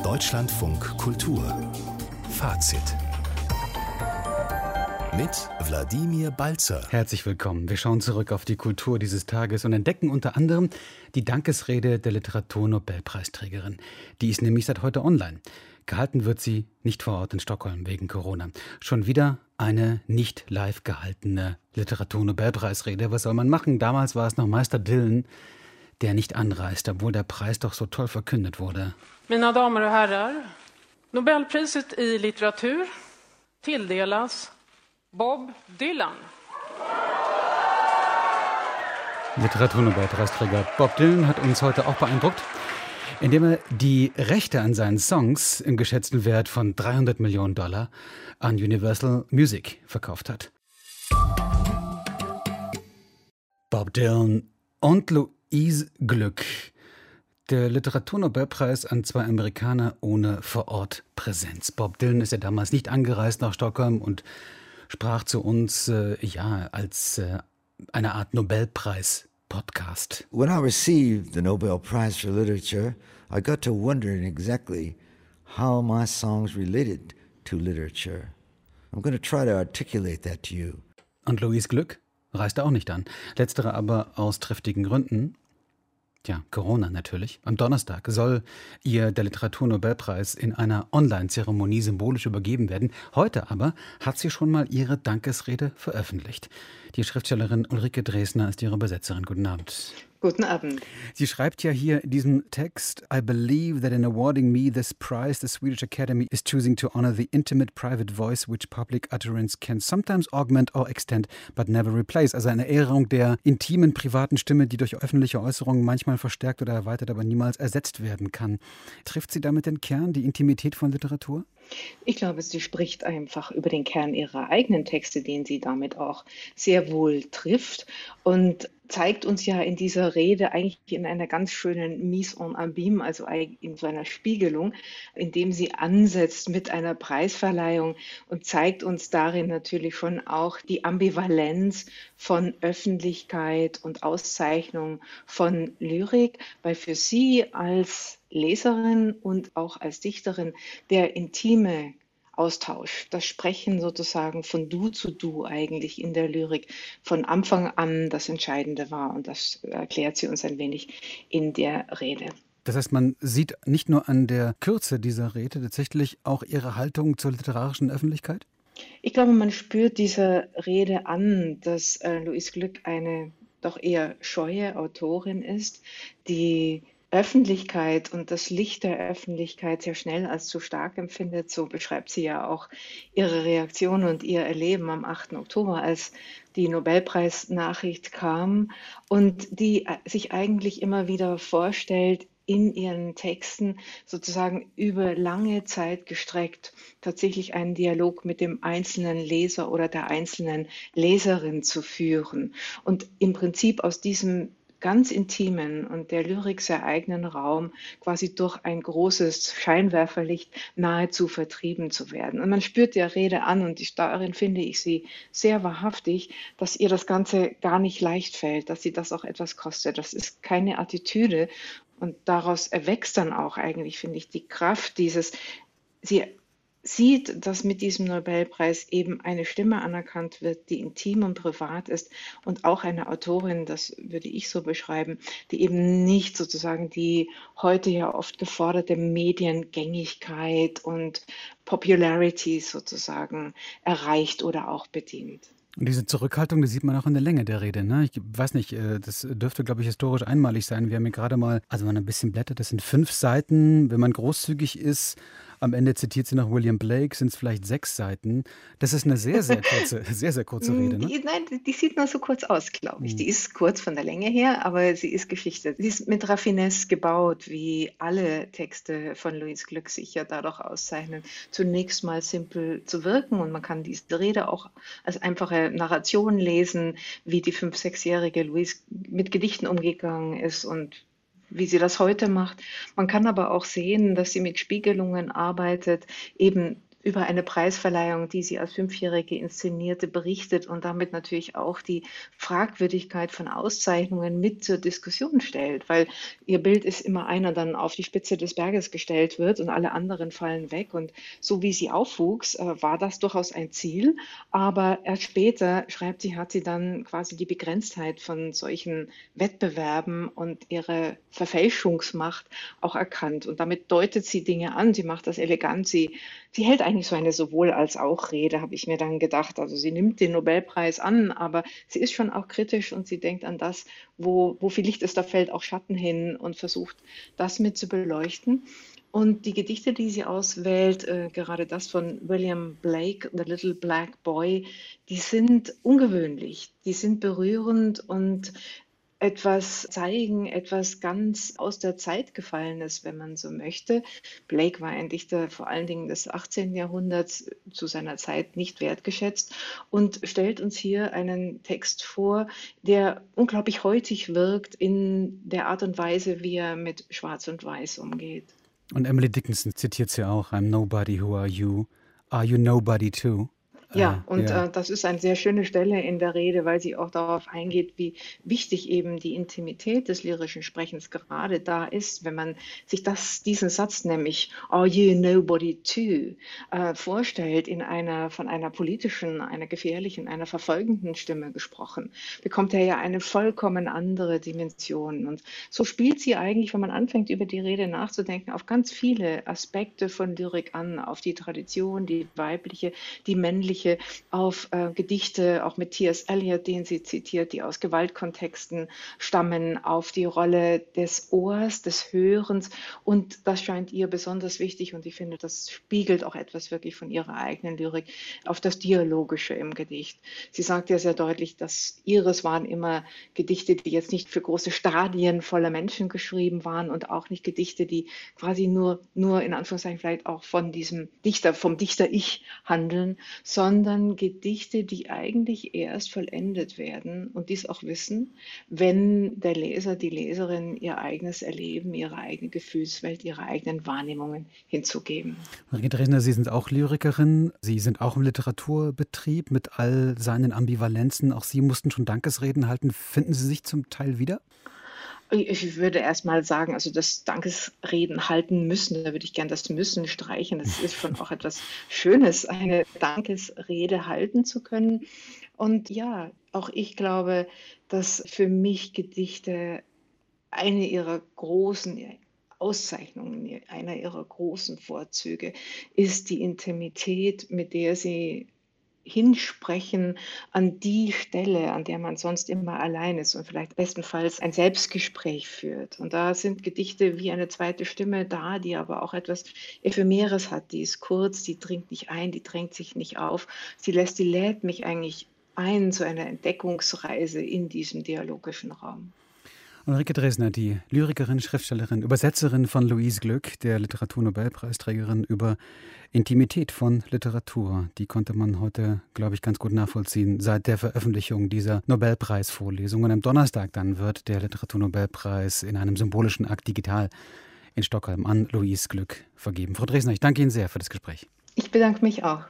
Deutschlandfunk Kultur Fazit mit Wladimir Balzer. Herzlich willkommen. Wir schauen zurück auf die Kultur dieses Tages und entdecken unter anderem die Dankesrede der Literaturnobelpreisträgerin. Die ist nämlich seit heute online. Gehalten wird sie nicht vor Ort in Stockholm wegen Corona. Schon wieder eine nicht live gehaltene Literaturnobelpreisrede. Was soll man machen? Damals war es noch Meister Dylan, der nicht anreist, obwohl der Preis doch so toll verkündet wurde. Mina Damen und Herren, Nobelpriset i Litteratur tilldelas Bob Dylan. Literaturnobelpreisträger Bob Dylan hat uns heute auch beeindruckt, indem er die Rechte an seinen Songs im geschätzten Wert von $300 Millionen an Universal Music verkauft hat. Bob Dylan und Louise Glück. Der Literaturnobelpreis an zwei Amerikaner ohne Vorortpräsenz. Bob Dylan ist ja damals nicht angereist nach Stockholm und sprach zu uns als eine Art Nobelpreis-Podcast. When I received the Nobel Prize for Literature, I got to wondering exactly how my songs related to literature. I'm going to try to articulate that to you. Und Louise Glück reiste auch nicht an. Letztere aber aus triftigen Gründen. Ja, Corona natürlich. Am Donnerstag soll ihr der Literaturnobelpreis in einer Online-Zeremonie symbolisch übergeben werden. Heute aber hat sie schon mal ihre Dankesrede veröffentlicht. Die Schriftstellerin Ulrike Dresner ist ihre Übersetzerin. Guten Abend. Guten Abend. Sie schreibt ja hier in diesem Text, I believe that in awarding me this prize, the Swedish Academy is choosing to honor the intimate private voice which public utterance can sometimes augment or extend, but never replace. Also eine Ehrung der intimen, privaten Stimme, die durch öffentliche Äußerungen manchmal verstärkt oder erweitert, aber niemals ersetzt werden kann. Trifft sie damit den Kern, die Intimität von Literatur? Ich glaube, sie spricht einfach über den Kern ihrer eigenen Texte, den sie damit auch sehr wohl trifft und zeigt uns ja in dieser Rede eigentlich in einer ganz schönen Mise en Abîme, also in so einer Spiegelung, indem sie ansetzt mit einer Preisverleihung und zeigt uns darin natürlich schon auch die Ambivalenz von Öffentlichkeit und Auszeichnung von Lyrik, weil für sie als Leserin und auch als Dichterin der intime Austausch, das Sprechen sozusagen von Du zu Du eigentlich in der Lyrik von Anfang an das Entscheidende war. Und das erklärt sie uns ein wenig in der Rede. Das heißt, man sieht nicht nur an der Kürze dieser Rede tatsächlich auch ihre Haltung zur literarischen Öffentlichkeit? Ich glaube, man spürt dieser Rede an, dass Louise Glück eine doch eher scheue Autorin ist, die Öffentlichkeit und das Licht der Öffentlichkeit sehr schnell als zu stark empfindet. So beschreibt sie ja auch ihre Reaktion und ihr Erleben am 8. Oktober, als die Nobelpreisnachricht kam und die sich eigentlich immer wieder vorstellt, in ihren Texten sozusagen über lange Zeit gestreckt tatsächlich einen Dialog mit dem einzelnen Leser oder der einzelnen Leserin zu führen und im Prinzip aus diesem ganz intimen und der Lyrik sehr eigenen Raum quasi durch ein großes Scheinwerferlicht nahezu vertrieben zu werden. Und man spürt der Rede an und darin finde ich sie sehr wahrhaftig, dass ihr das Ganze gar nicht leicht fällt, dass sie das auch etwas kostet. Das ist keine Attitüde und daraus erwächst dann auch eigentlich, finde ich, die Kraft sie sieht, dass mit diesem Nobelpreis eben eine Stimme anerkannt wird, die intim und privat ist und auch eine Autorin, das würde ich so beschreiben, die eben nicht sozusagen die heute ja oft geforderte Mediengängigkeit und Popularity sozusagen erreicht oder auch bedient. Und diese Zurückhaltung, die sieht man auch in der Länge der Rede. Ne? Ich weiß nicht, das dürfte, glaube ich, historisch einmalig sein. Wir haben hier gerade mal, also wenn man ein bisschen blättert, das sind 5 Seiten. Wenn man großzügig ist, am Ende zitiert sie noch William Blake, sind es vielleicht 6 Seiten. Das ist eine sehr, sehr kurze Rede. Ne? Nein, die sieht nur so kurz aus, glaube ich. Die ist kurz von der Länge her, aber sie ist Geschichte. Sie ist mit Raffinesse gebaut, wie alle Texte von Louise Glück sich ja dadurch auszeichnen, zunächst mal simpel zu wirken. Und man kann diese Rede auch als einfache Narration lesen, wie die 5-, 6-jährige Louise mit Gedichten umgegangen ist und wie sie das heute macht. Man kann aber auch sehen, dass sie mit Spiegelungen arbeitet, eben über eine Preisverleihung, die sie als Fünfjährige inszenierte, berichtet und damit natürlich auch die Fragwürdigkeit von Auszeichnungen mit zur Diskussion stellt, weil ihr Bild ist immer einer dann auf die Spitze des Berges gestellt wird und alle anderen fallen weg. Und so wie sie aufwuchs, war das durchaus ein Ziel. Aber erst später, schreibt sie, hat sie dann quasi die Begrenztheit von solchen Wettbewerben und ihre Verfälschungsmacht auch erkannt. Und damit deutet sie Dinge an. Sie macht das elegant. Sie hält eigentlich so eine sowohl als auch Rede, habe ich mir dann gedacht. Also sie nimmt den Nobelpreis an, aber sie ist schon auch kritisch und sie denkt an das, wo viel Licht ist, da fällt auch Schatten hin und versucht, das mit zu beleuchten. Und die Gedichte, die sie auswählt, gerade das von William Blake, The Little Black Boy, die sind ungewöhnlich, die sind berührend und etwas zeigen, etwas ganz aus der Zeit Gefallenes, wenn man so möchte. Blake war ein Dichter vor allen Dingen des 18. Jahrhunderts, zu seiner Zeit nicht wertgeschätzt und stellt uns hier einen Text vor, der unglaublich heutig wirkt in der Art und Weise, wie er mit Schwarz und Weiß umgeht. Und Emily Dickinson zitiert sie auch, I'm nobody, who are you? Are you nobody too? Ja, und Ja. das ist eine sehr schöne Stelle in der Rede, weil sie auch darauf eingeht, wie wichtig eben die Intimität des lyrischen Sprechens gerade da ist, wenn man sich diesen Satz nämlich Are you nobody too vorstellt, von einer politischen, einer gefährlichen, einer verfolgenden Stimme gesprochen, bekommt er ja eine vollkommen andere Dimension. Und so spielt sie eigentlich, wenn man anfängt, über die Rede nachzudenken, auf ganz viele Aspekte von Lyrik an, auf die Tradition, die weibliche, die männliche, auf Gedichte, auch mit T.S. Eliot, den sie zitiert, die aus Gewaltkontexten stammen, auf die Rolle des Ohrs, des Hörens. Und das scheint ihr besonders wichtig und ich finde, das spiegelt auch etwas wirklich von ihrer eigenen Lyrik auf das Dialogische im Gedicht. Sie sagt ja sehr deutlich, dass ihres waren immer Gedichte, die jetzt nicht für große Stadien voller Menschen geschrieben waren und auch nicht Gedichte, die quasi nur in Anführungszeichen vielleicht auch von diesem Dichter, vom Dichter-Ich handeln, sondern Gedichte, die eigentlich erst vollendet werden und dies auch wissen, wenn der Leser, die Leserin ihr eigenes Erleben, ihre eigene Gefühlswelt, ihre eigenen Wahrnehmungen hinzugeben. Margit Resner, Sie sind auch Lyrikerin, Sie sind auch im Literaturbetrieb mit all seinen Ambivalenzen. Auch Sie mussten schon Dankesreden halten. Finden Sie sich zum Teil wieder? Ich würde erst mal sagen, also das Dankesreden halten müssen, da würde ich gern das müssen streichen. Das ist schon auch etwas Schönes, eine Dankesrede halten zu können. Und ja, auch ich glaube, dass für mich Gedichte eine ihrer großen Auszeichnungen, einer ihrer großen Vorzüge ist die Intimität, mit der sie hinsprechen an die Stelle, an der man sonst immer allein ist und vielleicht bestenfalls ein Selbstgespräch führt. Und da sind Gedichte wie eine zweite Stimme da, die aber auch etwas Ephemeres hat. Die ist kurz, die dringt nicht ein, die drängt sich nicht auf. Die lädt mich eigentlich ein zu einer Entdeckungsreise in diesem dialogischen Raum. Ulrike Dresner, die Lyrikerin, Schriftstellerin, Übersetzerin von Louise Glück, der Literaturnobelpreisträgerin, über Intimität von Literatur. Die konnte man heute, glaube ich, ganz gut nachvollziehen seit der Veröffentlichung dieser Nobelpreisvorlesung. Und am Donnerstag dann wird der Literaturnobelpreis in einem symbolischen Akt digital in Stockholm an Louise Glück vergeben. Frau Dresner, ich danke Ihnen sehr für das Gespräch. Ich bedanke mich auch.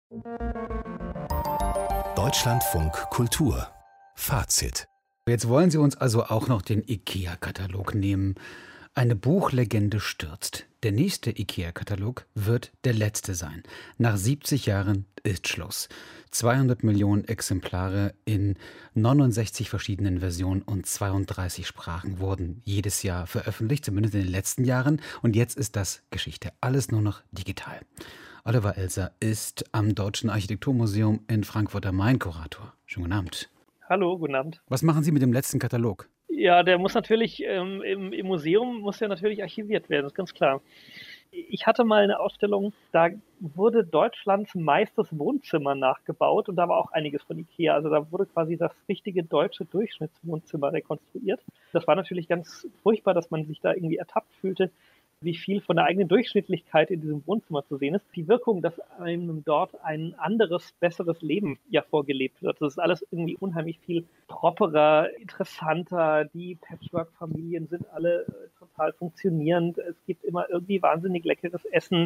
Deutschlandfunk Kultur. Fazit. Jetzt wollen Sie uns also auch noch den IKEA-Katalog nehmen. Eine Buchlegende stürzt. Der nächste IKEA-Katalog wird der letzte sein. Nach 70 Jahren ist Schluss. 200 Millionen Exemplare in 69 verschiedenen Versionen und 32 Sprachen wurden jedes Jahr veröffentlicht, zumindest in den letzten Jahren. Und jetzt ist das Geschichte. Alles nur noch digital. Oliver Elser ist am Deutschen Architekturmuseum in Frankfurt am Main Kurator. Schönen guten Abend. Hallo, guten Abend. Was machen Sie mit dem letzten Katalog? Ja, der muss natürlich, im Museum muss der natürlich archiviert werden, das ist ganz klar. Ich hatte mal eine Ausstellung, da wurde Deutschlands meistes Wohnzimmer nachgebaut und da war auch einiges von IKEA. Also da wurde quasi das richtige deutsche Durchschnittswohnzimmer rekonstruiert. Das war natürlich ganz furchtbar, dass man sich da irgendwie ertappt fühlte, wie viel von der eigenen Durchschnittlichkeit in diesem Wohnzimmer zu sehen ist. Die Wirkung, dass einem dort ein anderes, besseres Leben ja vorgelebt wird. Das ist alles irgendwie unheimlich viel properer, interessanter. Die Patchwork-Familien sind alle total funktionierend. Es gibt immer irgendwie wahnsinnig leckeres Essen.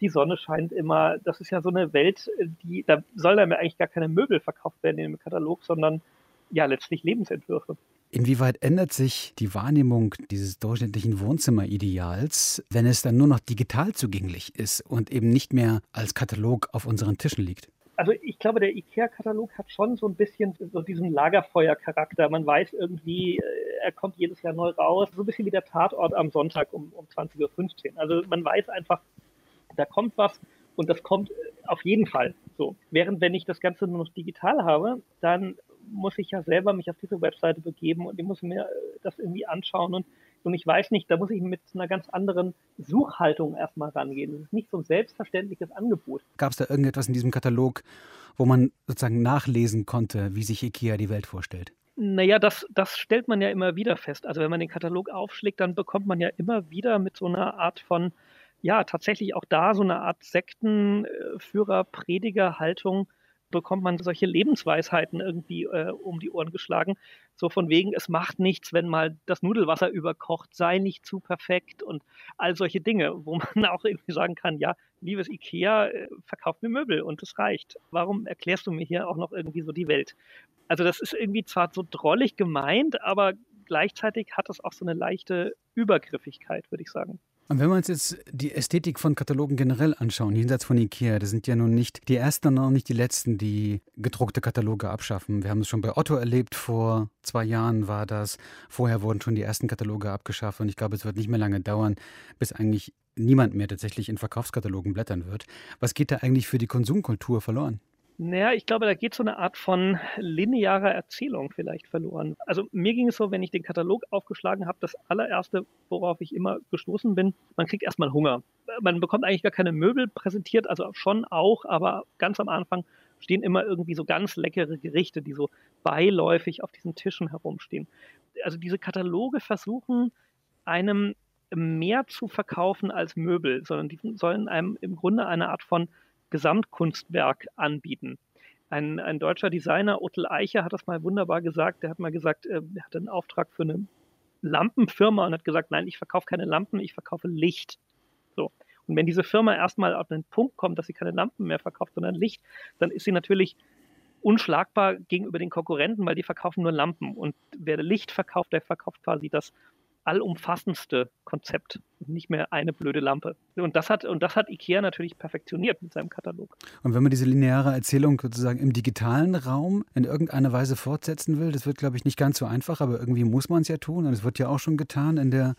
die Sonne scheint immer. Das ist ja so eine Welt, da soll dann eigentlich gar keine Möbel verkauft werden in dem Katalog, sondern ja letztlich Lebensentwürfe. Inwieweit ändert sich die Wahrnehmung dieses durchschnittlichen Wohnzimmerideals, wenn es dann nur noch digital zugänglich ist und eben nicht mehr als Katalog auf unseren Tischen liegt? Also ich glaube, der IKEA-Katalog hat schon so ein bisschen so diesen Lagerfeuer-Charakter. Man weiß irgendwie, er kommt jedes Jahr neu raus. So ein bisschen wie der Tatort am Sonntag um 20.15 Uhr. Also man weiß einfach, da kommt was und das kommt auf jeden Fall so. Während wenn ich das Ganze nur noch digital habe, dann muss ich ja selber mich auf diese Webseite begeben und ich muss mir das irgendwie anschauen und ich weiß nicht, da muss ich mit einer ganz anderen Suchhaltung erstmal rangehen. Das ist nicht so ein selbstverständliches Angebot. Gab es da irgendetwas in diesem Katalog, wo man sozusagen nachlesen konnte, wie sich IKEA die Welt vorstellt? Naja, das stellt man ja immer wieder fest. Also wenn man den Katalog aufschlägt, dann bekommt man ja immer wieder mit so einer Art von, ja, tatsächlich auch da so eine Art Sektenführer, Prediger-Haltung, bekommt man solche Lebensweisheiten irgendwie um die Ohren geschlagen. So von wegen, es macht nichts, wenn mal das Nudelwasser überkocht, sei nicht zu perfekt und all solche Dinge, wo man auch irgendwie sagen kann, ja, liebes IKEA, verkauft mir Möbel und es reicht. Warum erklärst du mir hier auch noch irgendwie so die Welt? Also das ist irgendwie zwar so drollig gemeint, aber gleichzeitig hat es auch so eine leichte Übergriffigkeit, würde ich sagen. Und wenn wir uns jetzt die Ästhetik von Katalogen generell anschauen, jenseits von IKEA, das sind ja nun nicht die ersten und auch nicht die letzten, die gedruckte Kataloge abschaffen. Wir haben es schon bei Otto erlebt, vor 2 Jahren war das. Vorher wurden schon die ersten Kataloge abgeschafft und ich glaube, es wird nicht mehr lange dauern, bis eigentlich niemand mehr tatsächlich in Verkaufskatalogen blättern wird. Was geht da eigentlich für die Konsumkultur verloren? Naja, ich glaube, da geht so eine Art von linearer Erzählung vielleicht verloren. Also mir ging es so, wenn ich den Katalog aufgeschlagen habe, das allererste, worauf ich immer gestoßen bin, man kriegt erstmal Hunger. Man bekommt eigentlich gar keine Möbel präsentiert, also schon auch, aber ganz am Anfang stehen immer irgendwie so ganz leckere Gerichte, die so beiläufig auf diesen Tischen herumstehen. Also diese Kataloge versuchen, einem mehr zu verkaufen als Möbel, sondern die sollen einem im Grunde eine Art von Gesamtkunstwerk anbieten. Ein deutscher Designer, Ottel Eicher, hat das mal wunderbar gesagt. Der hat mal gesagt, er hatte einen Auftrag für eine Lampenfirma und hat gesagt, nein, ich verkaufe keine Lampen, ich verkaufe Licht. So. Und wenn diese Firma erstmal auf den Punkt kommt, dass sie keine Lampen mehr verkauft, sondern Licht, dann ist sie natürlich unschlagbar gegenüber den Konkurrenten, weil die verkaufen nur Lampen. Und wer Licht verkauft, der verkauft quasi das allumfassendste Konzept, nicht mehr eine blöde Lampe. Und das hat IKEA natürlich perfektioniert mit seinem Katalog. Und wenn man diese lineare Erzählung sozusagen im digitalen Raum in irgendeiner Weise fortsetzen will, das wird, glaube ich, nicht ganz so einfach, aber irgendwie muss man es ja tun. Und es wird ja auch schon getan in der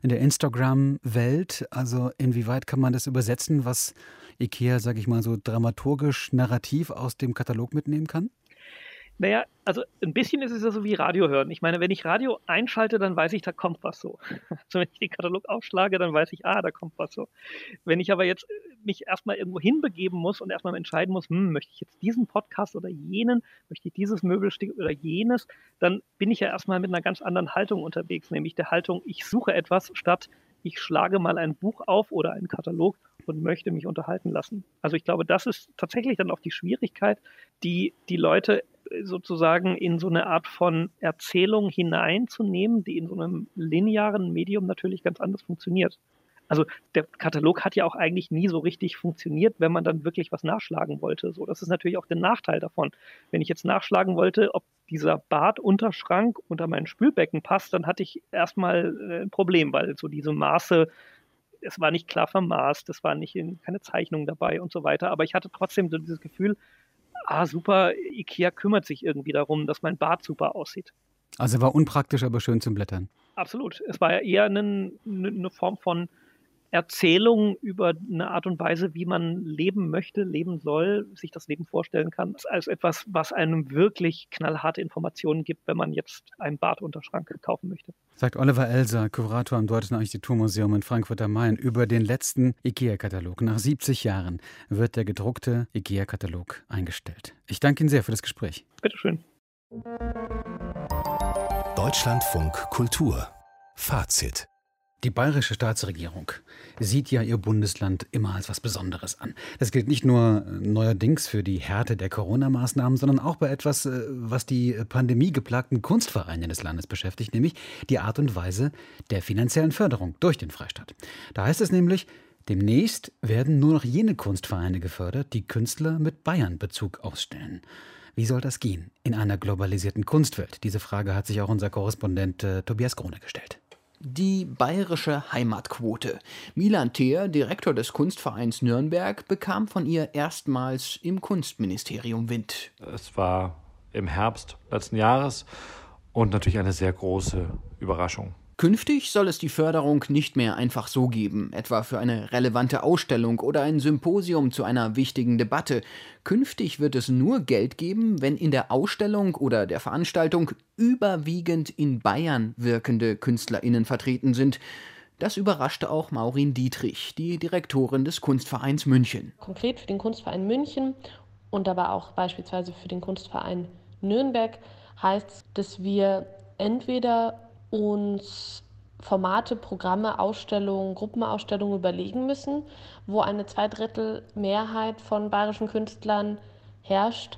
Instagram-Welt. Also inwieweit kann man das übersetzen, was IKEA, sage ich mal, so dramaturgisch, narrativ aus dem Katalog mitnehmen kann? Naja, also ein bisschen ist es ja so wie Radio hören. Ich meine, wenn ich Radio einschalte, dann weiß ich, da kommt was so. Also wenn ich den Katalog aufschlage, dann weiß ich, da kommt was so. Wenn ich aber jetzt mich erstmal irgendwo hinbegeben muss und erstmal entscheiden muss, möchte ich jetzt diesen Podcast oder jenen, möchte ich dieses Möbelstück oder jenes, dann bin ich ja erstmal mit einer ganz anderen Haltung unterwegs, nämlich der Haltung, ich suche etwas statt ich schlage mal ein Buch auf oder einen Katalog und möchte mich unterhalten lassen. Also ich glaube, das ist tatsächlich dann auch die Schwierigkeit, die Leute sozusagen in so eine Art von Erzählung hineinzunehmen, die in so einem linearen Medium natürlich ganz anders funktioniert. Also der Katalog hat ja auch eigentlich nie so richtig funktioniert, wenn man dann wirklich was nachschlagen wollte. So, das ist natürlich auch der Nachteil davon. Wenn ich jetzt nachschlagen wollte, ob dieser Badunterschrank unter mein Spülbecken passt, dann hatte ich erstmal ein Problem, weil so diese Maße, es war nicht klar vermaßt, es war keine Zeichnung dabei und so weiter. Aber ich hatte trotzdem so dieses Gefühl, super, IKEA kümmert sich irgendwie darum, dass mein Bad super aussieht. Also war unpraktisch, aber schön zum Blättern. Absolut. Es war ja eher eine Form von Erzählung über eine Art und Weise, wie man leben möchte, leben soll, sich das Leben vorstellen kann, als etwas, was einem wirklich knallharte Informationen gibt, wenn man jetzt einen Badunterschrank kaufen möchte. Sagt Oliver Elser, Kurator am Deutschen Architekturmuseum in Frankfurt am Main, über den letzten IKEA-Katalog. Nach 70 Jahren wird der gedruckte IKEA-Katalog eingestellt. Ich danke Ihnen sehr für das Gespräch. Bitteschön. Deutschlandfunk Kultur. Fazit. Die bayerische Staatsregierung sieht ja ihr Bundesland immer als was Besonderes an. Das gilt nicht nur neuerdings für die Härte der Corona-Maßnahmen, sondern auch bei etwas, was die pandemiegeplagten Kunstvereine des Landes beschäftigt, nämlich die Art und Weise der finanziellen Förderung durch den Freistaat. Da heißt es nämlich, Demnächst werden nur noch jene Kunstvereine gefördert, die Künstler mit Bayern-Bezug ausstellen. Wie soll das gehen in einer globalisierten Kunstwelt? Diese Frage hat sich auch unser Korrespondent Tobias Krone gestellt. Die bayerische Heimatquote. Milan Theer, Direktor des Kunstvereins Nürnberg, bekam von ihr erstmals im Kunstministerium Wind. Es war im Herbst letzten Jahres und natürlich eine sehr große Überraschung. Künftig soll es die Förderung nicht mehr einfach so geben, etwa für eine relevante Ausstellung oder ein Symposium zu einer wichtigen Debatte. Künftig wird es nur Geld geben, wenn in der Ausstellung oder der Veranstaltung überwiegend in Bayern wirkende KünstlerInnen vertreten sind. Das überraschte auch Maureen Dietrich, die Direktorin des Kunstvereins München. Konkret für den Kunstverein München und aber auch beispielsweise für den Kunstverein Nürnberg heißt es, dass wir entweder uns Formate, Programme, Ausstellungen, Gruppenausstellungen überlegen müssen, wo eine Zweidrittelmehrheit von bayerischen Künstlern herrscht,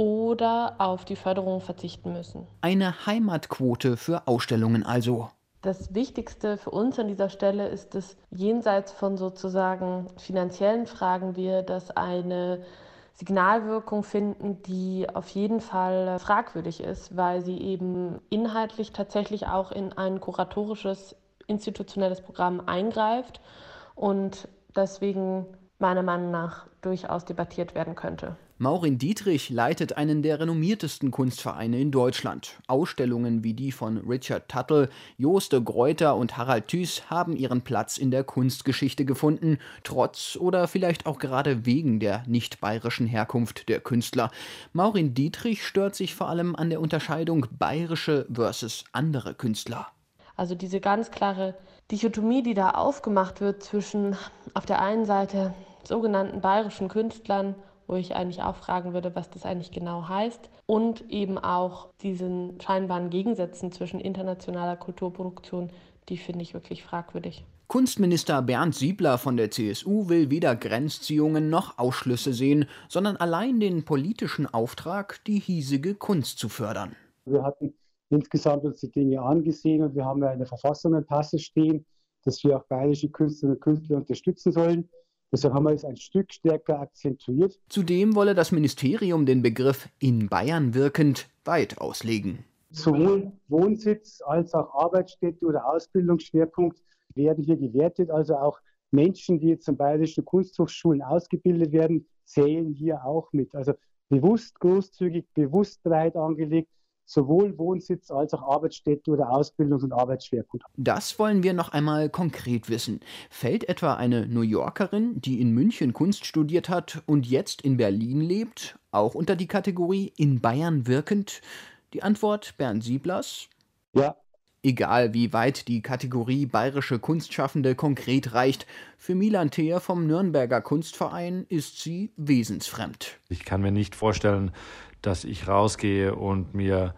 oder auf die Förderung verzichten müssen. Eine Heimatquote für Ausstellungen also. Das Wichtigste für uns an dieser Stelle ist, dass jenseits von sozusagen finanziellen Fragen wir das eine Signalwirkung finden, die auf jeden Fall fragwürdig ist, weil sie eben inhaltlich tatsächlich auch in ein kuratorisches, institutionelles Programm eingreift und deswegen meiner Meinung nach durchaus debattiert werden könnte. Maureen Dietrich leitet einen der renommiertesten Kunstvereine in Deutschland. Ausstellungen wie die von Richard Tuttle, Joost de Gruyter und Harald Thys haben ihren Platz in der Kunstgeschichte gefunden, trotz oder vielleicht auch gerade wegen der nicht bayerischen Herkunft der Künstler. Maureen Dietrich stört sich vor allem an der Unterscheidung bayerische versus andere Künstler. Also diese ganz klare Dichotomie, die da aufgemacht wird zwischen auf der einen Seite sogenannten bayerischen Künstlern, wo ich eigentlich auch fragen würde, was das eigentlich genau heißt, und eben auch diesen scheinbaren Gegensätzen zwischen internationaler Kulturproduktion, die finde ich wirklich fragwürdig. Kunstminister Bernd Siebler von der CSU will weder Grenzziehungen noch Ausschlüsse sehen, sondern allein den politischen Auftrag, die hiesige Kunst zu fördern. Wir hatten insgesamt uns die Dinge angesehen und wir haben ja in der Verfassung ein Passus stehen, dass wir auch bayerische Künstlerinnen und Künstler unterstützen sollen. Deshalb haben wir es ein Stück stärker akzentuiert. Zudem wolle das Ministerium den Begriff in Bayern wirkend weit auslegen. Sowohl Wohnsitz als auch Arbeitsstätte oder Ausbildungsschwerpunkt werden hier gewertet. Also auch Menschen, die jetzt an bayerischen Kunsthochschulen ausgebildet werden, zählen hier auch mit. Also bewusst großzügig, bewusst breit angelegt. Sowohl Wohnsitz als auch Arbeitsstätte oder Ausbildungs- und Arbeitsschwerpunkt. Das wollen wir noch einmal konkret wissen. Fällt etwa eine New Yorkerin, die in München Kunst studiert hat und jetzt in Berlin lebt, auch unter die Kategorie in Bayern wirkend? Die Antwort Bernd Sieblers? Ja. Egal wie weit die Kategorie bayerische Kunstschaffende konkret reicht, für Milan Theer vom Nürnberger Kunstverein ist sie wesensfremd. Ich kann mir nicht vorstellen, dass ich rausgehe und mir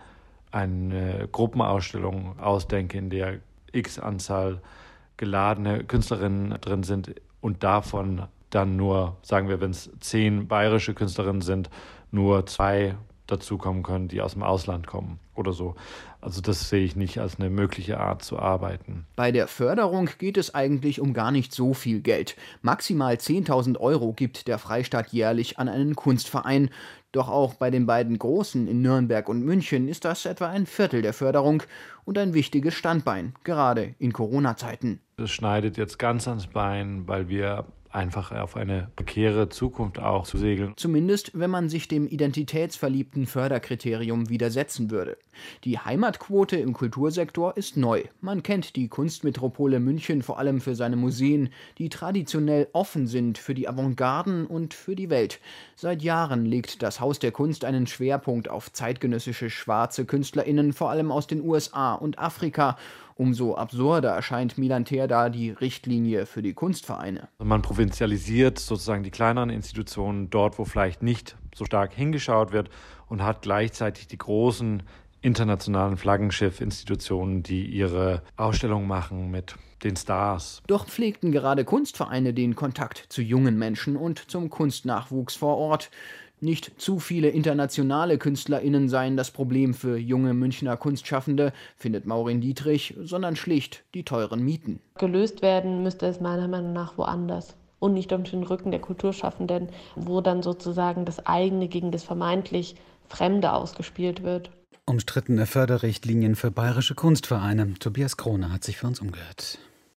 eine Gruppenausstellung ausdenke, in der x Anzahl geladene Künstlerinnen drin sind und davon dann nur, sagen wir, wenn es 10 bayerische Künstlerinnen sind, nur 2 dazukommen können, die aus dem Ausland kommen oder so. Also das sehe ich nicht als eine mögliche Art zu arbeiten. Bei der Förderung geht es eigentlich um gar nicht so viel Geld. Maximal 10.000 € gibt der Freistaat jährlich an einen Kunstverein. Doch auch bei den beiden Großen in Nürnberg und München ist das etwa ein Viertel der Förderung und ein wichtiges Standbein, gerade in Corona-Zeiten. Das schneidet jetzt ganz ans Bein, weil wir einfach auf eine prekäre Zukunft auch zu segeln. Zumindest, wenn man sich dem identitätsverliebten Förderkriterium widersetzen würde. Die Heimatquote im Kultursektor ist neu. Man kennt die Kunstmetropole München vor allem für seine Museen, die traditionell offen sind für die Avantgarden und für die Welt. Seit Jahren legt das Haus der Kunst einen Schwerpunkt auf zeitgenössische schwarze KünstlerInnen, vor allem aus den USA und Afrika. Umso absurder erscheint Milan Theer da die Richtlinie für die Kunstvereine. Man provinzialisiert sozusagen die kleineren Institutionen dort, wo vielleicht nicht so stark hingeschaut wird und hat gleichzeitig die großen internationalen Flaggenschiff-Institutionen, die ihre Ausstellungen machen mit den Stars. Doch pflegten gerade Kunstvereine den Kontakt zu jungen Menschen und zum Kunstnachwuchs vor Ort. Nicht zu viele internationale KünstlerInnen seien das Problem für junge Münchner Kunstschaffende, findet Maureen Dietrich, sondern schlicht die teuren Mieten. Gelöst werden müsste es meiner Meinung nach woanders und nicht auf den Rücken der Kulturschaffenden, wo dann sozusagen das eigene gegen das vermeintlich Fremde ausgespielt wird. Umstrittene Förderrichtlinien für bayerische Kunstvereine. Tobias Krone hat sich für uns umgehört.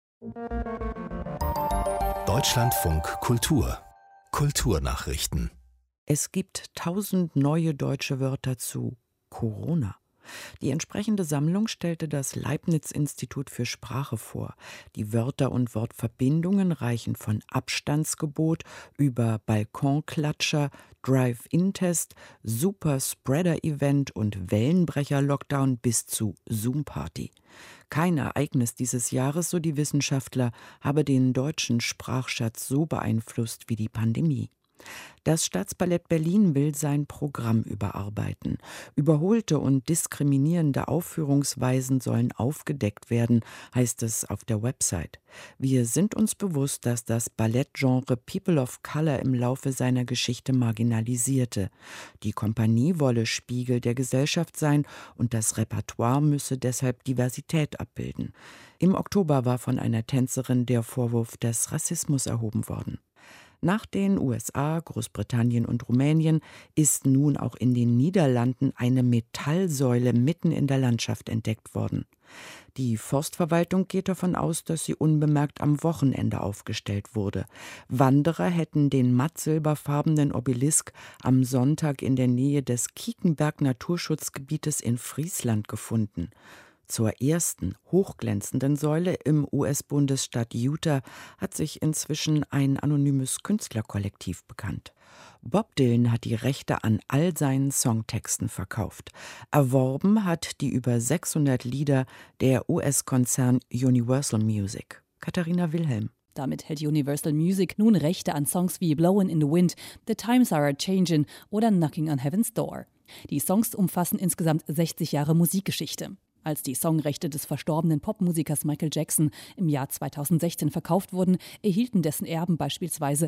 Deutschlandfunk Kultur. Kulturnachrichten. Es gibt 1000 neue deutsche Wörter zu Corona. Die entsprechende Sammlung stellte das Leibniz-Institut für Sprache vor. Die Wörter und Wortverbindungen reichen von Abstandsgebot über Balkonklatscher, Drive-In-Test, Super-Spreader-Event und Wellenbrecher-Lockdown bis zu Zoom-Party. Kein Ereignis dieses Jahres, so die Wissenschaftler, habe den deutschen Sprachschatz so beeinflusst wie die Pandemie. Das Staatsballett Berlin will sein Programm überarbeiten. Überholte und diskriminierende Aufführungsweisen sollen aufgedeckt werden, heißt es auf der Website. Wir sind uns bewusst, dass das Ballettgenre People of Color im Laufe seiner Geschichte marginalisierte. Die Kompanie wolle Spiegel der Gesellschaft sein und das Repertoire müsse deshalb Diversität abbilden. Im Oktober war von einer Tänzerin der Vorwurf des Rassismus erhoben worden. Nach den USA, Großbritannien und Rumänien ist nun auch in den Niederlanden eine Metallsäule mitten in der Landschaft entdeckt worden. Die Forstverwaltung geht davon aus, dass sie unbemerkt am Wochenende aufgestellt wurde. Wanderer hätten den matt-silberfarbenen Obelisk am Sonntag in der Nähe des Kiekenberg-Naturschutzgebietes in Friesland gefunden. Zur ersten hochglänzenden Säule im US-Bundesstaat Utah hat sich inzwischen ein anonymes Künstlerkollektiv bekannt. Bob Dylan hat die Rechte an all seinen Songtexten verkauft. Erworben hat die über 600 Lieder der US-Konzern Universal Music. Katharina Wilhelm. Damit hält Universal Music nun Rechte an Songs wie Blowin' in the Wind, The Times Are a-Changin' oder Knocking on Heaven's Door. Die Songs umfassen insgesamt 60 Jahre Musikgeschichte. Als die Songrechte des verstorbenen Popmusikers Michael Jackson im Jahr 2016 verkauft wurden, erhielten dessen Erben beispielsweise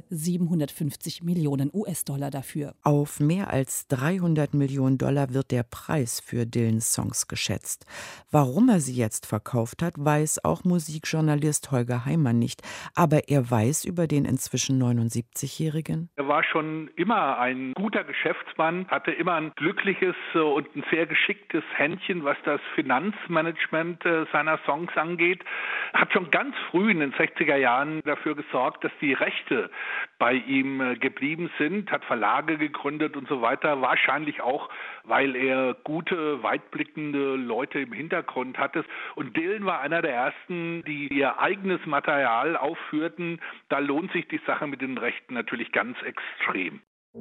750 Millionen US-Dollar dafür. Auf mehr als 300 Millionen Dollar wird der Preis für Dylans Songs geschätzt. Warum er sie jetzt verkauft hat, weiß auch Musikjournalist Holger Heimann nicht. Aber er weiß über den inzwischen 79-Jährigen. Er war schon immer ein guter Geschäftsmann, hatte immer ein glückliches und ein sehr geschicktes Händchen, was das Finanzmanagement seiner Songs angeht, hat schon ganz früh in den 60er Jahren dafür gesorgt, dass die Rechte bei ihm geblieben sind, hat Verlage gegründet und so weiter, wahrscheinlich auch, weil er gute, weitblickende Leute im Hintergrund hatte. Und Dylan war einer der ersten, die ihr eigenes Material aufführten. Da lohnt sich die Sache mit den Rechten natürlich ganz extrem.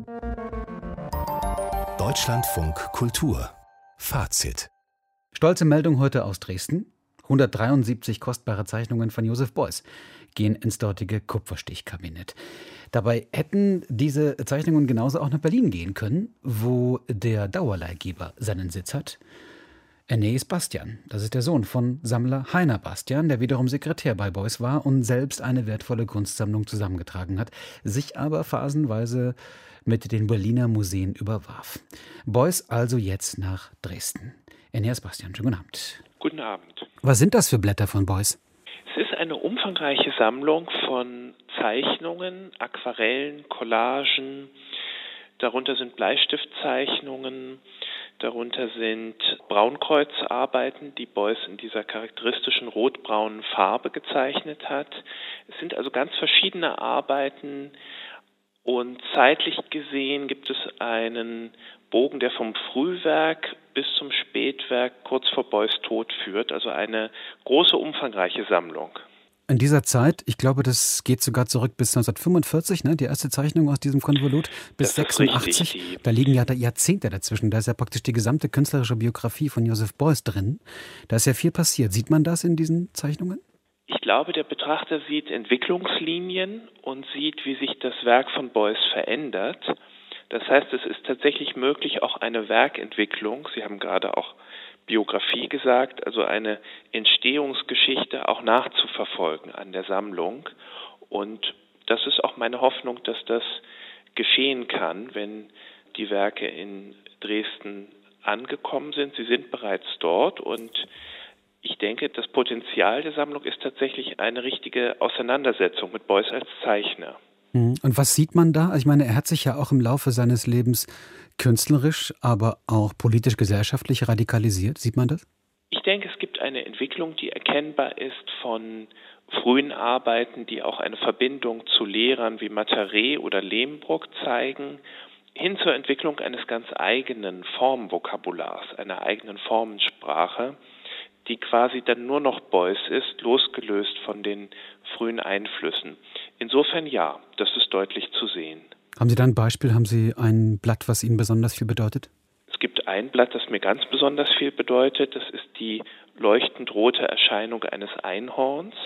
Deutschlandfunk Kultur. Fazit. Stolze Meldung heute aus Dresden. 173 kostbare Zeichnungen von Joseph Beuys gehen ins dortige Kupferstichkabinett. Dabei hätten diese Zeichnungen genauso auch nach Berlin gehen können, wo der Dauerleihgeber seinen Sitz hat. Aeneas Bastian, das ist der Sohn von Sammler Heiner Bastian, der wiederum Sekretär bei Beuys war und selbst eine wertvolle Kunstsammlung zusammengetragen hat, sich aber phasenweise mit den Berliner Museen überwarf. Beuys also jetzt nach Dresden. Aeneas Bastian, schönen guten Abend. Guten Abend. Was sind das für Blätter von Beuys? Es ist eine umfangreiche Sammlung von Zeichnungen, Aquarellen, Collagen. Darunter sind Bleistiftzeichnungen, darunter sind Braunkreuzarbeiten, die Beuys in dieser charakteristischen rotbraunen Farbe gezeichnet hat. Es sind also ganz verschiedene Arbeiten und zeitlich gesehen gibt es einen Bogen, der vom Frühwerk bis zum Spätwerk kurz vor Beuys Tod führt, also eine große, umfangreiche Sammlung. In dieser Zeit, ich glaube, das geht sogar zurück bis 1945, ne, die erste Zeichnung aus diesem Konvolut, bis 86. Da liegen ja Jahrzehnte dazwischen. Da ist ja praktisch die gesamte künstlerische Biografie von Joseph Beuys drin. Da ist ja viel passiert. Sieht man das in diesen Zeichnungen? Ich glaube, der Betrachter sieht Entwicklungslinien und sieht, wie sich das Werk von Beuys verändert. Das heißt, es ist tatsächlich möglich, auch eine Werkentwicklung, Sie haben gerade auch Biografie gesagt, also eine Entstehungsgeschichte auch nachzuverfolgen an der Sammlung. Und das ist auch meine Hoffnung, dass das geschehen kann, wenn die Werke in Dresden angekommen sind. Sie sind bereits dort und ich denke, das Potenzial der Sammlung ist tatsächlich eine richtige Auseinandersetzung mit Beuys als Zeichner. Und was sieht man da? Ich meine, er hat sich ja auch im Laufe seines Lebens künstlerisch, aber auch politisch-gesellschaftlich radikalisiert. Sieht man das? Ich denke, es gibt eine Entwicklung, die erkennbar ist von frühen Arbeiten, die auch eine Verbindung zu Lehrern wie Mataré oder Lehmbruck zeigen, hin zur Entwicklung eines ganz eigenen Formvokabulars, einer eigenen Formensprache, die quasi dann nur noch Beuys ist, losgelöst von den frühen Einflüssen. Insofern ja, das ist deutlich zu sehen. Haben Sie da ein Beispiel? Haben Sie ein Blatt, was Ihnen besonders viel bedeutet? Es gibt ein Blatt, das mir ganz besonders viel bedeutet. Das ist die leuchtend rote Erscheinung eines Einhorns.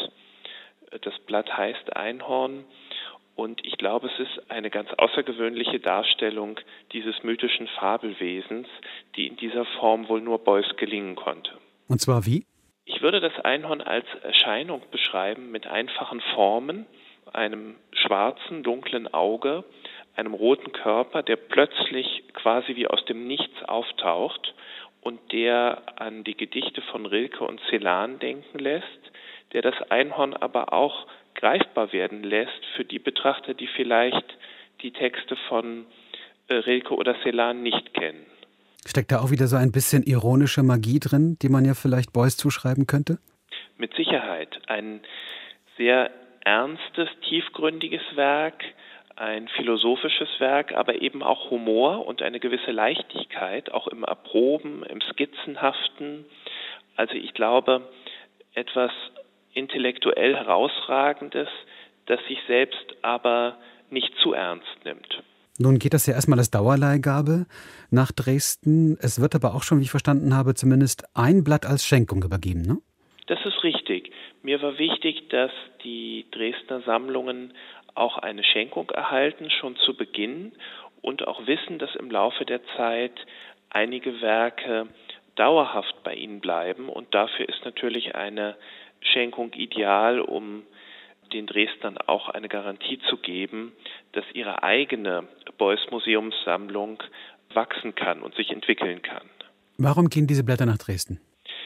Das Blatt heißt Einhorn. Und ich glaube, es ist eine ganz außergewöhnliche Darstellung dieses mythischen Fabelwesens, die in dieser Form wohl nur Beuys gelingen konnte. Und zwar wie? Ich würde das Einhorn als Erscheinung beschreiben mit einfachen Formen, einem schwarzen, dunklen Auge, einem roten Körper, der plötzlich quasi wie aus dem Nichts auftaucht und der an die Gedichte von Rilke und Celan denken lässt, der das Einhorn aber auch greifbar werden lässt für die Betrachter, die vielleicht die Texte von Rilke oder Celan nicht kennen. Steckt da auch wieder so ein bisschen ironische Magie drin, die man ja vielleicht Beuys zuschreiben könnte? Mit Sicherheit. Ein sehr ernstes, tiefgründiges Werk, ein philosophisches Werk, aber eben auch Humor und eine gewisse Leichtigkeit, auch im Erproben, im Skizzenhaften. Also ich glaube, etwas intellektuell Herausragendes, das sich selbst aber nicht zu ernst nimmt. Nun geht das ja erstmal als Dauerleihgabe nach Dresden. Es wird aber auch schon, wie ich verstanden habe, zumindest ein Blatt als Schenkung übergeben, ne? Das ist richtig. Mir war wichtig, dass die Dresdner Sammlungen auch eine Schenkung erhalten, schon zu Beginn, und auch wissen, dass im Laufe der Zeit einige Werke dauerhaft bei ihnen bleiben. Und dafür ist natürlich eine Schenkung ideal, um den Dresdnern auch eine Garantie zu geben, dass ihre eigene Beuys Museumssammlung wachsen kann und sich entwickeln kann. Warum gehen diese Blätter nach Dresden?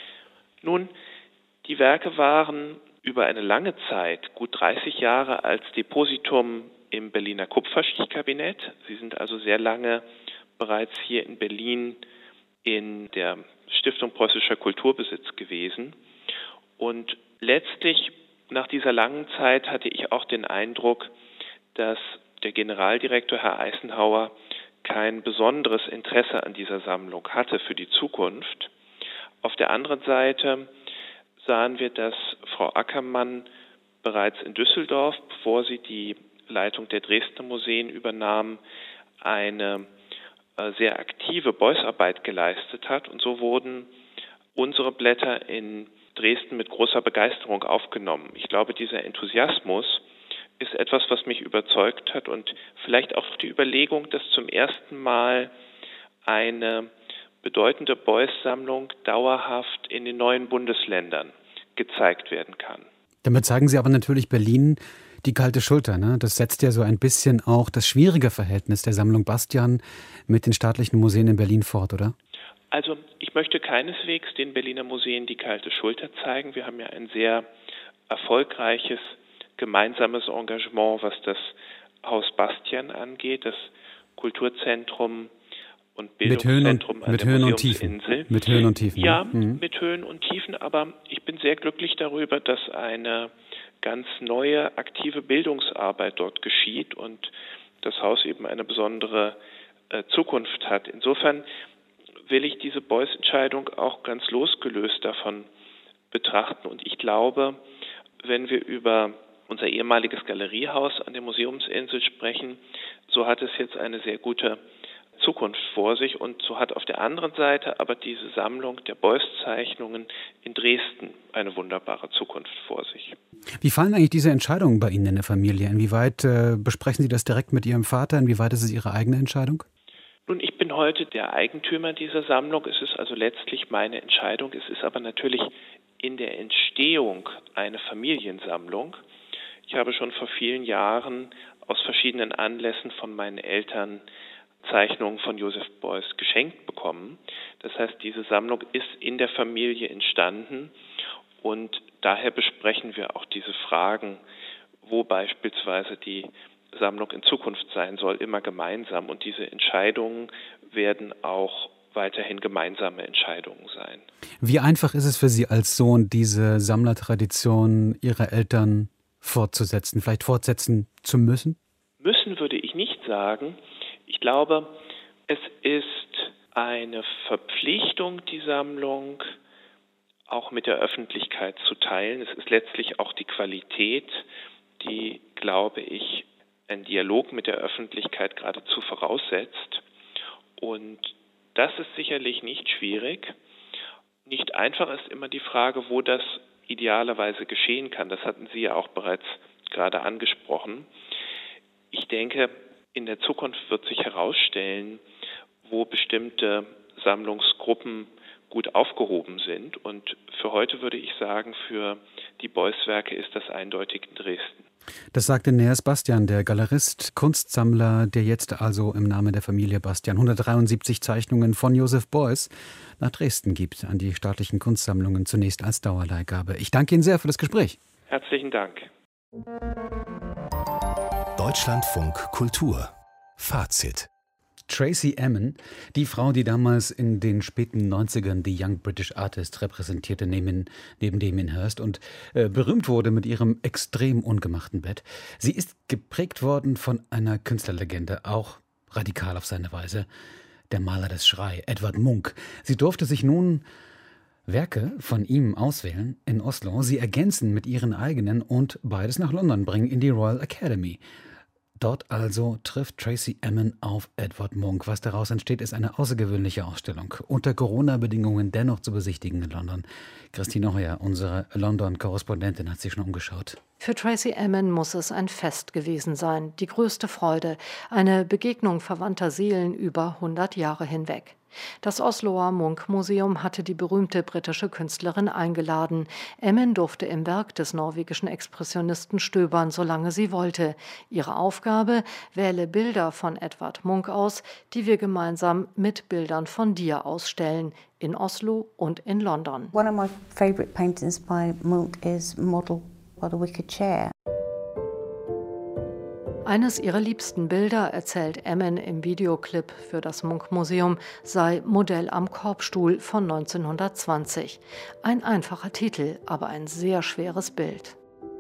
Nun, die Werke waren über eine lange Zeit, gut 30 Jahre, als Depositum im Berliner Kupferstichkabinett. Sie sind also sehr lange bereits hier in Berlin in der Stiftung Preußischer Kulturbesitz gewesen. Und letztlich, nach dieser langen Zeit, hatte ich auch den Eindruck, dass der Generaldirektor Herr Eisenhauer kein besonderes Interesse an dieser Sammlung hatte für die Zukunft. Auf der anderen Seite sahen wir, dass Frau Ackermann bereits in Düsseldorf, bevor sie die Leitung der Dresdner Museen übernahm, eine sehr aktive Beuys-Arbeit geleistet hat. Und so wurden unsere Blätter in Dresden mit großer Begeisterung aufgenommen. Ich glaube, dieser Enthusiasmus ist etwas, was mich überzeugt hat, und vielleicht auch die Überlegung, dass zum ersten Mal eine bedeutende Beuys-Sammlung dauerhaft in den neuen Bundesländern gezeigt werden kann. Damit zeigen Sie aber natürlich Berlin die kalte Schulter, ne? Das setzt ja so ein bisschen auch das schwierige Verhältnis der Sammlung Bastian mit den staatlichen Museen in Berlin fort, oder? Also ich möchte keineswegs den Berliner Museen die kalte Schulter zeigen. Wir haben ja ein sehr erfolgreiches gemeinsames Engagement, was das Haus Bastian angeht, das Kulturzentrum und Bildungszentrum an der Museumsinsel. Mit Höhen und Tiefen. Ja, mit Höhen und Tiefen, aber ich bin sehr glücklich darüber, dass eine ganz neue, aktive Bildungsarbeit dort geschieht und das Haus eben eine besondere Zukunft hat. Insofern will ich diese Beuys-Entscheidung auch ganz losgelöst davon betrachten. Und ich glaube, wenn wir über unser ehemaliges Galeriehaus an der Museumsinsel sprechen, so hat es jetzt eine sehr gute Zukunft vor sich, und so hat auf der anderen Seite aber diese Sammlung der Beuys-Zeichnungen in Dresden eine wunderbare Zukunft vor sich. Wie fallen eigentlich diese Entscheidungen bei Ihnen in der Familie? Inwieweit besprechen Sie das direkt mit Ihrem Vater? Inwieweit ist es Ihre eigene Entscheidung? Nun, ich bin heute der Eigentümer dieser Sammlung. Es ist also letztlich meine Entscheidung. Es ist aber natürlich in der Entstehung eine Familiensammlung. Ich habe schon vor vielen Jahren aus verschiedenen Anlässen von meinen Eltern Zeichnungen von Joseph Beuys geschenkt bekommen. Das heißt, diese Sammlung ist in der Familie entstanden und daher besprechen wir auch diese Fragen, wo beispielsweise die Sammlung in Zukunft sein soll, immer gemeinsam. Und diese Entscheidungen werden auch weiterhin gemeinsame Entscheidungen sein. Wie einfach ist es für Sie als Sohn, diese Sammlertradition Ihrer Eltern fortzusetzen, vielleicht fortsetzen zu müssen? Müssen würde ich nicht sagen. Ich glaube, es ist eine Verpflichtung, die Sammlung auch mit der Öffentlichkeit zu teilen. Es ist letztlich auch die Qualität, die, glaube ich, ein Dialog mit der Öffentlichkeit geradezu voraussetzt. Und das ist sicherlich nicht schwierig. Nicht einfach ist immer die Frage, wo das idealerweise geschehen kann. Das hatten Sie ja auch bereits gerade angesprochen. Ich denke, in der Zukunft wird sich herausstellen, wo bestimmte Sammlungsgruppen gut aufgehoben sind. Und für heute würde ich sagen, für die Beuys-Werke ist das eindeutig in Dresden. Das sagte Neas Bastian, der Galerist, Kunstsammler, der jetzt also im Namen der Familie Bastian 173 Zeichnungen von Joseph Beuys nach Dresden gibt, an die staatlichen Kunstsammlungen, zunächst als Dauerleihgabe. Ich danke Ihnen sehr für das Gespräch. Herzlichen Dank. Deutschlandfunk Kultur. Fazit. Tracey Emin, die Frau, die damals in den späten 90ern die Young British Artist repräsentierte, neben Damien Hirst und berühmt wurde mit ihrem extrem ungemachten Bett. Sie ist geprägt worden von einer Künstlerlegende, auch radikal auf seine Weise, der Maler des Schrei, Edvard Munch. Sie durfte sich nun Werke von ihm auswählen in Oslo, sie ergänzen mit ihren eigenen und beides nach London bringen in die Royal Academy. Dort also trifft Tracey Emin auf Edvard Munch. Was daraus entsteht, ist eine außergewöhnliche Ausstellung. Unter Corona-Bedingungen dennoch zu besichtigen in London. Christine Heuer, unsere London-Korrespondentin, hat sich schon umgeschaut. Für Tracey Emin muss es ein Fest gewesen sein. Die größte Freude. Eine Begegnung verwandter Seelen über 100 Jahre hinweg. Das Osloer Munch-Museum hatte die berühmte britische Künstlerin eingeladen. Emin durfte im Werk des norwegischen Expressionisten stöbern, solange sie wollte. Ihre Aufgabe: wähle Bilder von Edvard Munch aus, die wir gemeinsam mit Bildern von dir ausstellen, in Oslo und in London. One of my favorite paintings by Munch is Model by the Wicker Chair. Eines ihrer liebsten Bilder, erzählt Emin im Videoclip für das Munch-Museum, sei Modell am Korbstuhl von 1920. Ein einfacher Titel, aber ein sehr schweres Bild.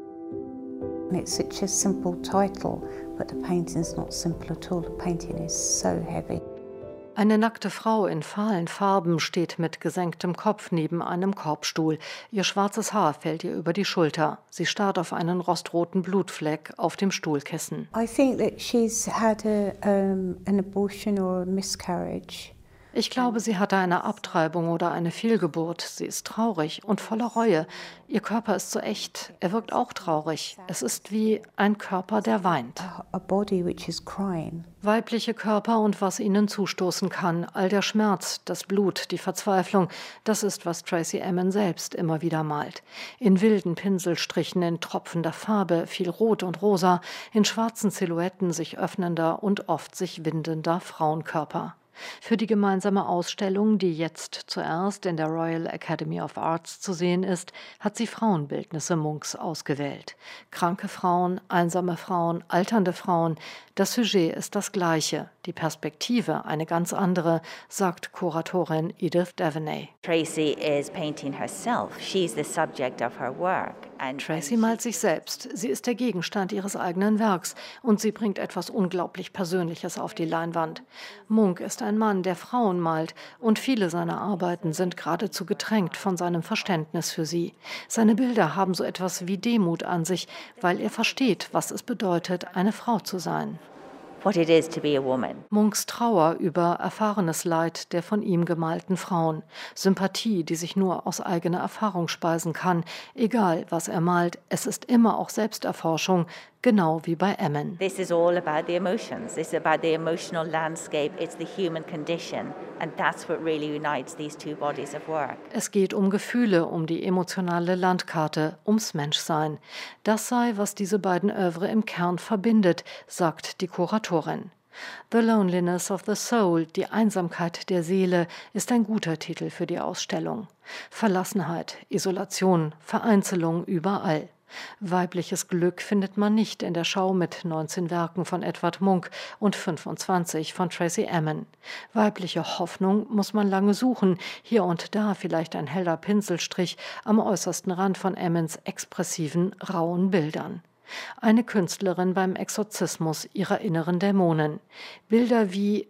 It's such a simple title, but the painting's not simple at all. The painting is so heavy. Eine nackte Frau in fahlen Farben steht mit gesenktem Kopf neben einem Korbstuhl. Ihr schwarzes Haar fällt ihr über die Schulter. Sie starrt auf einen rostroten Blutfleck auf dem Stuhlkissen. I think that she's had an abortion or a miscarriage. Ich glaube, sie hatte eine Abtreibung oder eine Fehlgeburt. Sie ist traurig und voller Reue. Ihr Körper ist so echt. Er wirkt auch traurig. Es ist wie ein Körper, der weint. A body which is crying. Weibliche Körper und was ihnen zustoßen kann. All der Schmerz, das Blut, die Verzweiflung. Das ist, was Tracey Emin selbst immer wieder malt. In wilden Pinselstrichen, in tropfender Farbe, viel Rot und Rosa, in schwarzen Silhouetten sich öffnender und oft sich windender Frauenkörper. Für die gemeinsame Ausstellung, die jetzt zuerst in der Royal Academy of Arts zu sehen ist, hat sie Frauenbildnisse Munchs ausgewählt. Kranke Frauen, einsame Frauen, alternde Frauen. Das Sujet ist das gleiche, die Perspektive eine ganz andere, sagt Kuratorin Edith Devaney. Tracey is painting herself. She's the subject of her work. Tracey malt sich selbst. Sie ist der Gegenstand ihres eigenen Werks und sie bringt etwas unglaublich Persönliches auf die Leinwand. Munch ist ein Mann, der Frauen malt und viele seiner Arbeiten sind geradezu getränkt von seinem Verständnis für sie. Seine Bilder haben so etwas wie Demut an sich, weil er versteht, was es bedeutet, eine Frau zu sein. What it is to be a woman. Munchs Trauer über erfahrenes Leid der von ihm gemalten Frauen. Sympathie, die sich nur aus eigener Erfahrung speisen kann. Egal, was er malt, es ist immer auch Selbsterforschung, genau wie bei Emin. This is all about the emotions. This is about the emotional landscape. It's the human condition. And that's what really unites these two bodies of work. Es geht um Gefühle, um die emotionale Landkarte, ums Menschsein. Das sei, was diese beiden Œuvre im Kern verbindet, sagt die Kuratorin. The Loneliness of the Soul, die Einsamkeit der Seele, ist ein guter Titel für die Ausstellung. Verlassenheit, Isolation, Vereinzelung überall. Weibliches Glück findet man nicht in der Schau mit 19 Werken von Edvard Munch und 25 von Tracey Emin. Weibliche Hoffnung muss man lange suchen, hier und da vielleicht ein heller Pinselstrich am äußersten Rand von Emins expressiven, rauen Bildern. Eine Künstlerin beim Exorzismus ihrer inneren Dämonen. Bilder wie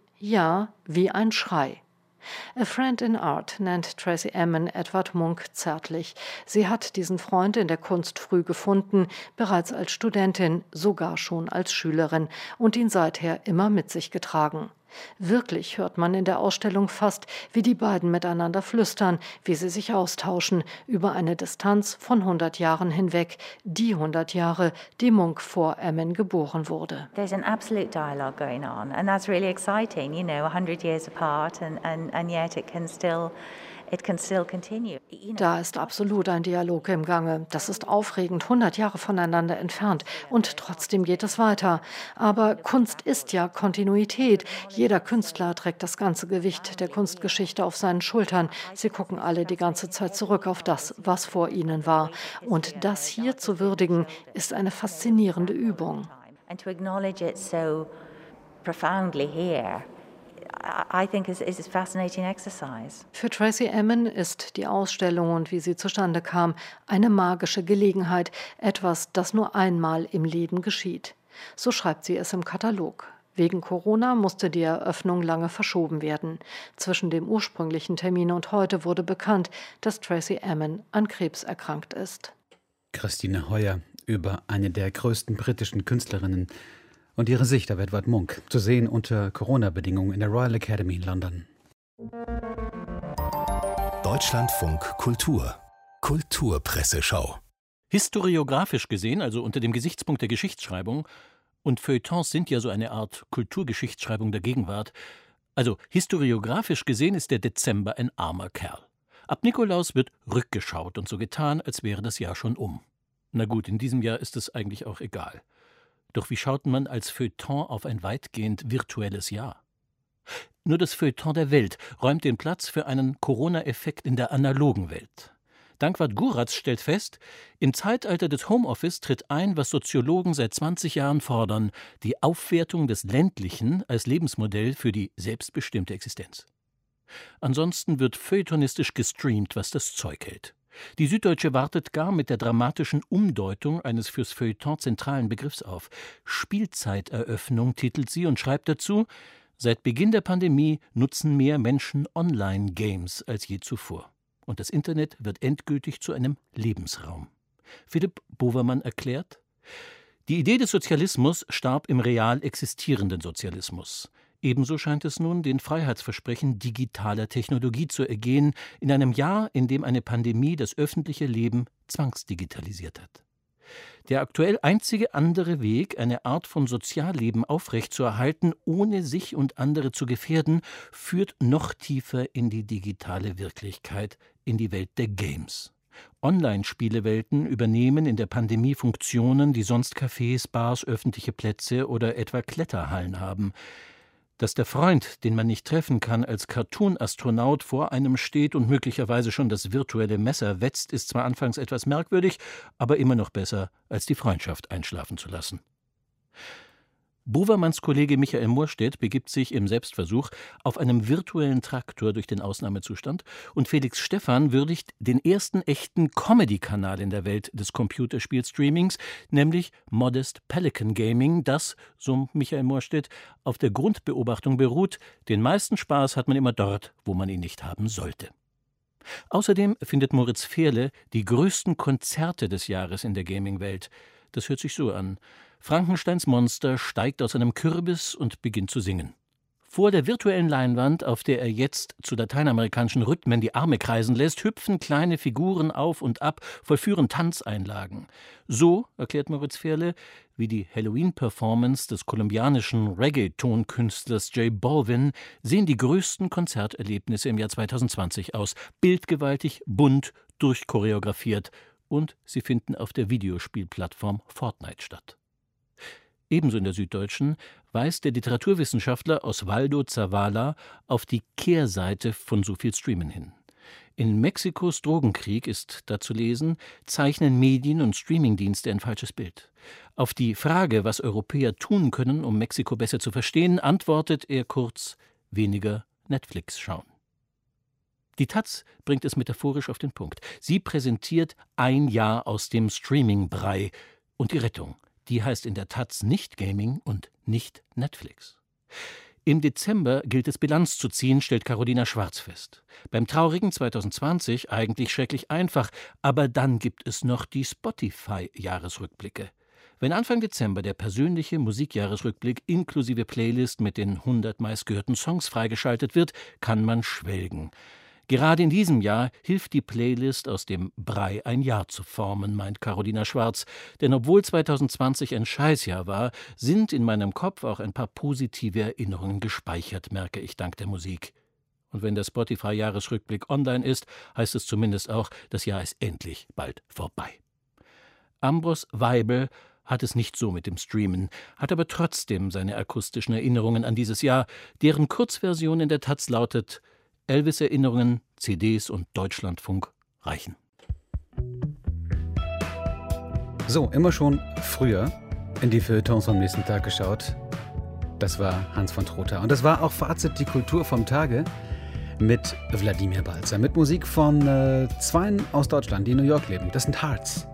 ein Schrei. A Friend in Art nennt Tracey Emin Edvard Munch zärtlich. Sie hat diesen Freund in der Kunst früh gefunden, bereits als Studentin, sogar schon als Schülerin und ihn seither immer mit sich getragen. Wirklich hört man in der Ausstellung fast, wie die beiden miteinander flüstern, wie sie sich austauschen über eine Distanz von 100 Jahren hinweg, die 100 Jahre, die Munch vor Emin geboren wurde. There's an absolute dialogue going on, and that's really exciting, 100 years apart, and yet it can still continue. Da ist absolut ein Dialog im Gange. Das ist aufregend, 100 Jahre voneinander entfernt. Und trotzdem geht es weiter. Aber Kunst ist ja Kontinuität. Jeder Künstler trägt das ganze Gewicht der Kunstgeschichte auf seinen Schultern. Sie gucken alle die ganze Zeit zurück auf das, was vor ihnen war. Und das hier zu würdigen, ist eine faszinierende Übung. And to acknowledge it so profoundly here, I think is a fascinating exercise. Für Tracey Emin ist die Ausstellung und wie sie zustande kam, eine magische Gelegenheit, etwas, das nur einmal im Leben geschieht. So schreibt sie es im Katalog. Wegen Corona musste die Eröffnung lange verschoben werden. Zwischen dem ursprünglichen Termin und heute wurde bekannt, dass Tracey Emin an Krebs erkrankt ist. Christine Heuer über eine der größten britischen Künstlerinnen und ihre Sicht auf Edvard Munch, zu sehen unter Corona-Bedingungen in der Royal Academy in London. Deutschlandfunk Kultur. Kulturpresseschau. Historiografisch gesehen, also unter dem Gesichtspunkt der Geschichtsschreibung, und Feuilletons sind ja so eine Art Kulturgeschichtsschreibung der Gegenwart, also historiografisch gesehen ist der Dezember ein armer Kerl. Ab Nikolaus wird rückgeschaut und so getan, als wäre das Jahr schon um. Na gut, in diesem Jahr ist es eigentlich auch egal. Doch wie schaut man als Feuilleton auf ein weitgehend virtuelles Jahr? Nur das Feuilleton der Welt räumt den Platz für einen Corona-Effekt in der analogen Welt. Dankwart Guratz stellt fest, im Zeitalter des Homeoffice tritt ein, was Soziologen seit 20 Jahren fordern, die Aufwertung des Ländlichen als Lebensmodell für die selbstbestimmte Existenz. Ansonsten wird feuilletonistisch gestreamt, was das Zeug hält. Die Süddeutsche wartet gar mit der dramatischen Umdeutung eines fürs Feuilleton zentralen Begriffs auf. Spielzeiteröffnung titelt sie und schreibt dazu: Seit Beginn der Pandemie nutzen mehr Menschen Online-Games als je zuvor. Und das Internet wird endgültig zu einem Lebensraum. Philipp Bovermann erklärt: Die Idee des Sozialismus starb im real existierenden Sozialismus. Ebenso scheint es nun den Freiheitsversprechen digitaler Technologie zu ergehen, in einem Jahr, in dem eine Pandemie das öffentliche Leben zwangsdigitalisiert hat. Der aktuell einzige andere Weg, eine Art von Sozialleben aufrechtzuerhalten, ohne sich und andere zu gefährden, führt noch tiefer in die digitale Wirklichkeit, in die Welt der Games. Online-Spielewelten übernehmen in der Pandemie Funktionen, die sonst Cafés, Bars, öffentliche Plätze oder etwa Kletterhallen haben. Dass der Freund, den man nicht treffen kann, als Cartoon-Astronaut vor einem steht und möglicherweise schon das virtuelle Messer wetzt, ist zwar anfangs etwas merkwürdig, aber immer noch besser, als die Freundschaft einschlafen zu lassen. Bovermanns Kollege Michael Moorstedt begibt sich im Selbstversuch auf einem virtuellen Traktor durch den Ausnahmezustand und Felix Stephan würdigt den ersten echten Comedy-Kanal in der Welt des Computerspielstreamings, nämlich Modest Pelican Gaming, das, so Michael Moorstedt, auf der Grundbeobachtung beruht, den meisten Spaß hat man immer dort, wo man ihn nicht haben sollte. Außerdem findet Moritz Fehrle die größten Konzerte des Jahres in der Gaming-Welt. Das hört sich so an: Frankensteins Monster steigt aus einem Kürbis und beginnt zu singen. Vor der virtuellen Leinwand, auf der er jetzt zu lateinamerikanischen Rhythmen die Arme kreisen lässt, hüpfen kleine Figuren auf und ab, vollführen Tanzeinlagen. So, erklärt Moritz Fehrle, wie die Halloween-Performance des kolumbianischen Reggae-Tonkünstlers J Balvin, sehen die größten Konzerterlebnisse im Jahr 2020 aus. Bildgewaltig, bunt, durchchoreografiert. Und sie finden auf der Videospielplattform Fortnite statt. Ebenso in der Süddeutschen weist der Literaturwissenschaftler Osvaldo Zavala auf die Kehrseite von so viel Streamen hin. In Mexikos Drogenkrieg ist da zu lesen, zeichnen Medien und Streamingdienste ein falsches Bild. Auf die Frage, was Europäer tun können, um Mexiko besser zu verstehen, antwortet er kurz: weniger Netflix schauen. Die taz bringt es metaphorisch auf den Punkt. Sie präsentiert ein Jahr aus dem Streaming-Brei. Und die Rettung, die heißt in der taz nicht Gaming und nicht Netflix. Im Dezember gilt es, Bilanz zu ziehen, stellt Carolina Schwarz fest. Beim traurigen 2020 eigentlich schrecklich einfach, aber dann gibt es noch die Spotify-Jahresrückblicke. Wenn Anfang Dezember der persönliche Musikjahresrückblick inklusive Playlist mit den 100 meistgehörten Songs freigeschaltet wird, kann man schwelgen. Gerade in diesem Jahr hilft die Playlist, aus dem Brei ein Jahr zu formen, meint Carolina Schwarz. Denn obwohl 2020 ein Scheißjahr war, sind in meinem Kopf auch ein paar positive Erinnerungen gespeichert, merke ich dank der Musik. Und wenn der Spotify-Jahresrückblick online ist, heißt es zumindest auch, das Jahr ist endlich bald vorbei. Ambros Weibel hat es nicht so mit dem Streamen, hat aber trotzdem seine akustischen Erinnerungen an dieses Jahr, deren Kurzversion in der taz lautet: Elvis-Erinnerungen, CDs und Deutschlandfunk reichen. So, immer schon früher in die Feuilletons am nächsten Tag geschaut. Das war Hans von Trotha. Und das war auch Fazit die Kultur vom Tage mit Wladimir Balzer. Mit Musik von Zweien aus Deutschland, die in New York leben. Das sind Hearts.